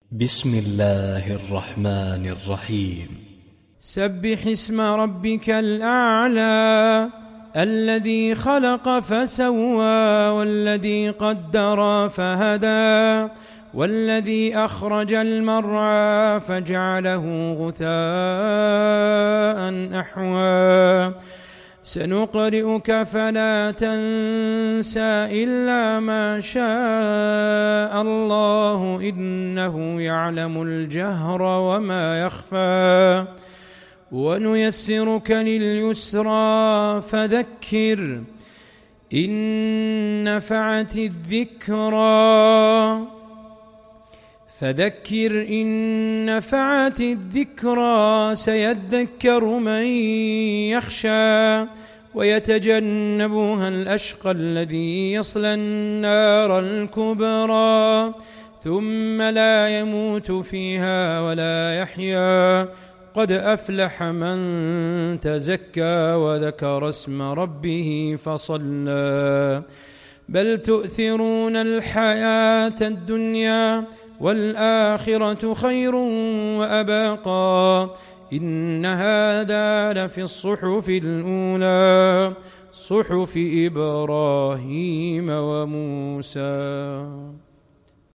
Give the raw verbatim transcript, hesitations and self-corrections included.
بسم الله الرحمن الرحيم. سبح اسم ربك الأعلى الذي خلق فسوى والذي قدر فهدى والذي أخرج المرعى فجعله غثاء أحوى سنقرئك فلا تنسى إلا ما شاء الله إنه يعلم الجهر وما يخفى ونيسرك لليسرى فذكر إن نفعت الذكرى فذكر إن نفعت الذكرى سيذكر من يخشى ويتجنبها الأشقى الذي يصلى النار الكبرى ثم لا يموت فيها ولا يحيا قد أفلح من تزكى وذكر اسم ربه فصلى بل تؤثرون الحياة الدنيا والآخرة خير وأبقى إن هذا لفي الصحف الأولى صحف إبراهيم وموسى.